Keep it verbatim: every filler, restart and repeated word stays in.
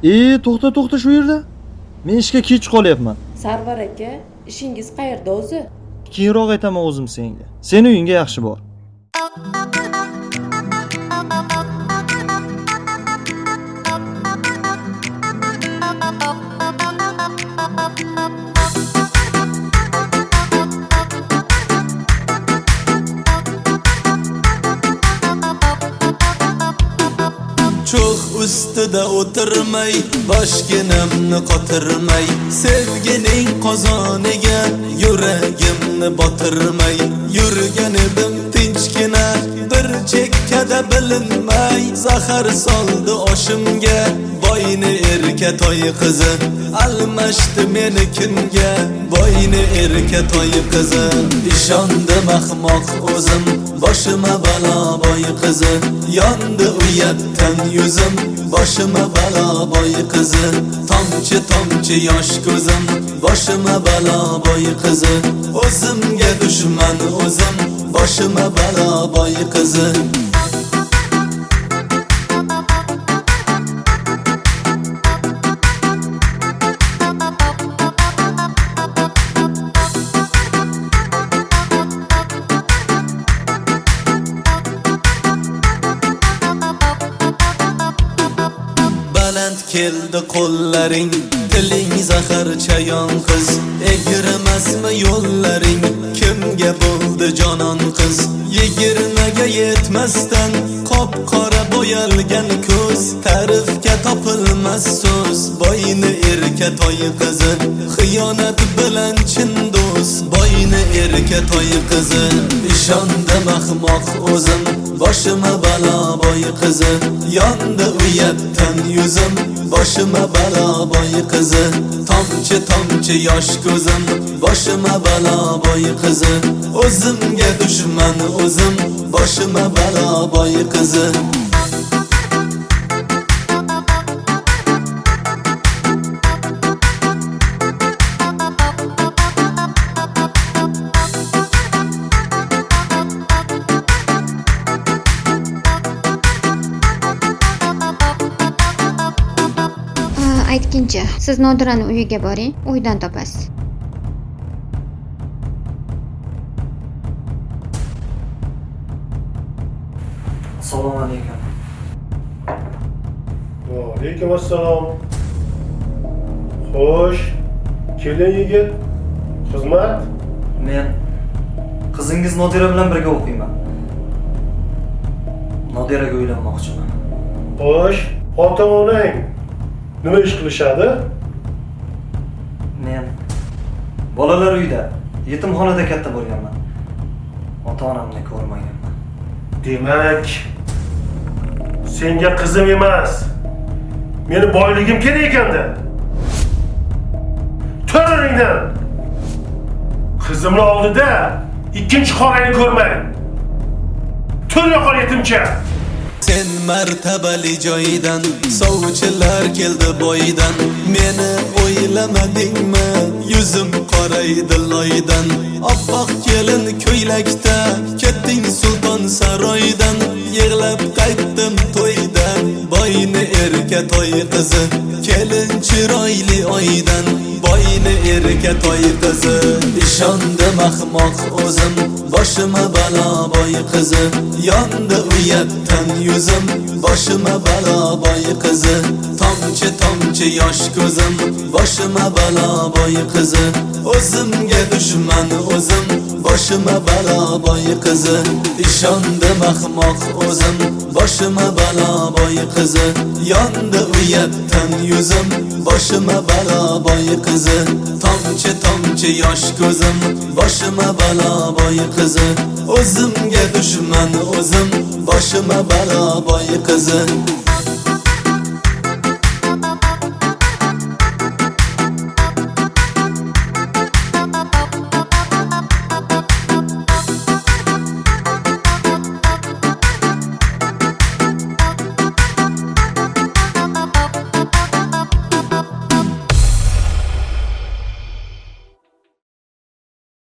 E, to'xta to'xta shu yerda. Men ishga kech qolyapman. Sarvar aka, ishingiz qayerda o'zi? Keyinroq aytaman o'zim senga. Seni uyingga yaxshi bor. Cho'g' ustida o'tirmay, boshginamni qotirmay, sevgining qozoniga yuragimni botirmay, yurgan edim tinchgina, bir chekkada bilinmay, zahar soldi oshimga, boyni erka toy qizi, almashdi meni kimga, boyni erka toy qizi, ishondim ahmoq o'zim, boshima balo boy qizi, yondi uyatdan yuzim, boshima balo boy qizi, tomchi tomchi yosh ko'zim, boshima balo boy qizi, o'zimga dushman o'zim, boshima balo boy qizi. Keldi qo'llaring, tiling zahar chayon qiz, egirmasmi yo'llaring, kimga bo'ldi jonon qiz, yigirmaga yetmasdan qop qora bo'yalgan ko'z, ta'rifga topilmas so'z, boyni erka toy qizi, xiyonat bilan chin do'st, boyni erka toy qizi, ishondim ahmoq o'zim, boshima balo boy qizi, yondi uyatdan yuzim, boshima balo boy qizi, tomchi tomchi yosh ko'zim, boshima balo boy qizi, o'zimga dushman o'zim, boshima balo boy qizi. Aytkinchi, siz Nodirani uyiga boring, uydan topasiz. Assalomu alaykum. Va alaykum assalom. Xo'sh, keling yigit. Xizmat? Men qizingiz Nodira bilan birga o'qiyman. Nodiraga uylanmoqchiman. Xo'sh, ota-onang nima ish qilishadi? Men bolalar uyida, yetimxonada katta bo'lganman. Ota-onamni ko'rmaganman. Demak, senga qizim emas, meni boyligim kerak ekanda. To'ringdan. Qizimni oldida ikkinchi qorangni ko'rmang. Tur yo'qol yetimcha. Sen martabali joydan, sovchilar keldi boydan, meni o'ylamadingmi, yuzim qoraydi loydan, oppoq kelin ko'ylakda, ketding sulton saroydan, yig'lab qaytdim to'ydan, boyni erka toy qizi, kelin chiroyli oydan, boyni erka toy qizi, ishondim ahmoq o'zim, boshima balo boy qizi, yondi uyatdan yuzim, boshima balo boy qizi, tomchi tomchi yosh ko'zim, boshima balo boy qizi, o'zimga dushman o'zim, boshima balo boy qizi, ishondim ahmoq o'zim, boshima balo boy qizi, yondi uyatdan yuzim, boshima balo boy qizi, tomchi tomchi yosh ko'zim, boshima balo boy qizi, o'zimga dushman o'zim, boshima balo boy qizi.